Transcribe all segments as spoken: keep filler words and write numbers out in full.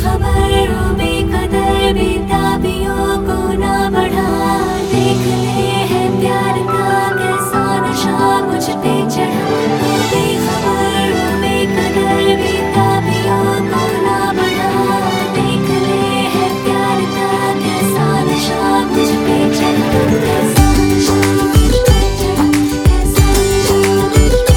बेखबर ओ बेकदर बेताबियों को ना बढ़ा, देख ले है प्यार का कैसा नशा मुझ पे चढ़ा। ओ बेखबर ओ बेकदर बेताबियों को ना बढ़ा, देख ले है प्यार का कैसा नशा मुझ पे चढ़ा। कैसा नशा मुझ पे चढ़ा, कैसा नशा मुझ पे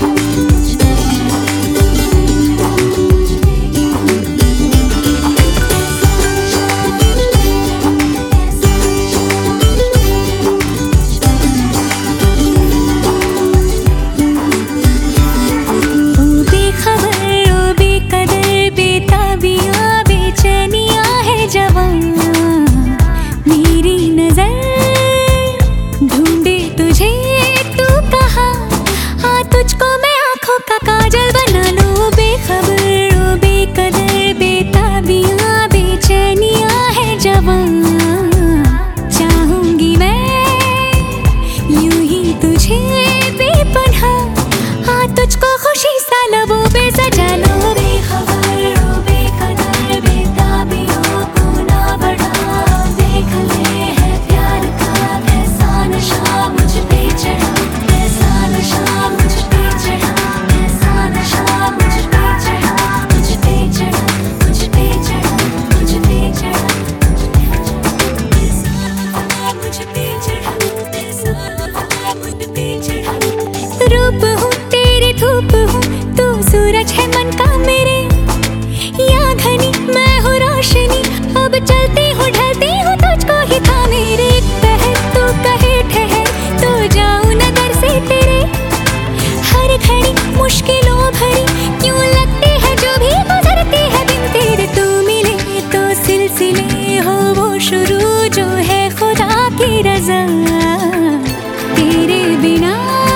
रूप हूँ तेरी धूप हूँ, तू सूरज है मन का मेरे, या घनी मैं हूँ रोशनी, अब चलती हूँ ढलती हूँ तुझको ही था मेरे। पहर तू कहे ठहर तो जाऊँ नजर से तेरे, हर घड़ी मुश्किलों भरी क्यों लगती है जो भी गुजरती है दिन तेरे। तू मिले तो सिलसिले हो वो शुरू जो है खुदा की रज़ा, तेरे बिना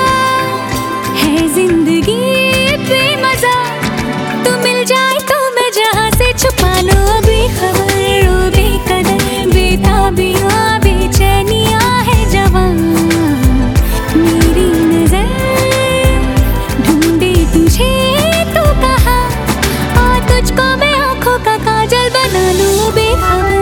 जिंदगी बेमज़ा, तू मिल जाए तो मैं जहाँ से छुपा लो। बेखबर ओ बेकदर बेताबियाँ बेचैनियाँ है जवां, मेरी नजर ढूंढे तुझे तू कहाँ, आ तुझको मैं आँखों का काजल बना लूँ। बेखबर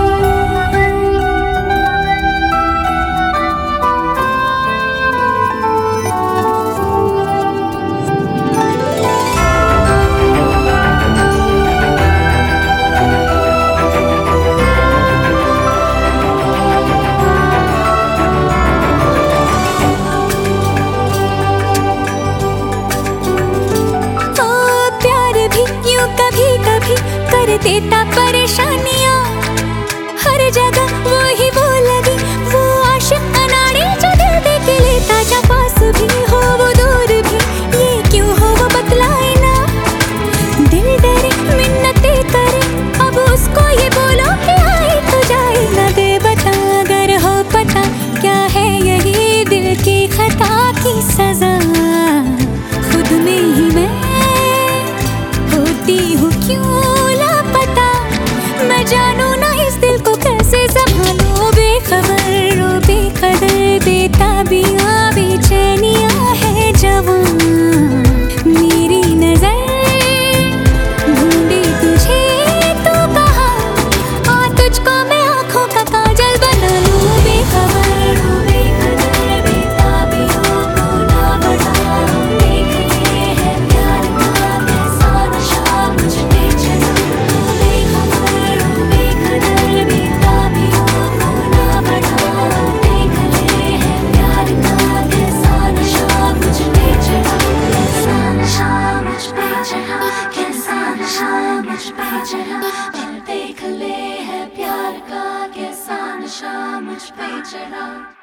कर देता परेशानियाँ, हर जगह वो ही वो लगी वो आशिक अनाड़ी जो दिल दे के लेता जा, पास भी हो वो दूर भी ये क्यों हो वो बतलाए ना। दिल डरे मिन्नतें करे अब उसको ये बोलो कि आए तो जाए ना, दे बता अगर हो पता क्या है यही दिल की खता की सजा। खुद में ही मैं होती हूँ क्यों लापता, मैं जानू ना इस दिल को कैसे संभालो। बेखबर ओ बेकदर बेताबियाँ बेचैनियाँ है जवां, मेरी नजर ढूंढे तुझे तू कहाँ, आ तुझको मैं आँखों का काजल बना लूँ। बेखबर ओ बेकदर बेताबियों को ना बढ़ा, देख ले है प्यार का कैसा नशा मुझ पे चढ़ा। बेखबर ओ बेकदर बेताबियों को ना बढ़ा, देख ले है प्यार का कैसा नशा मुझ पे चढ़ा। कैसा नशा मुझ पे चढ़ा, कैसा नशा मुझ पे चढ़ा, देख ले है प्यार का कैसा नशा मुझ पे चढ़ा।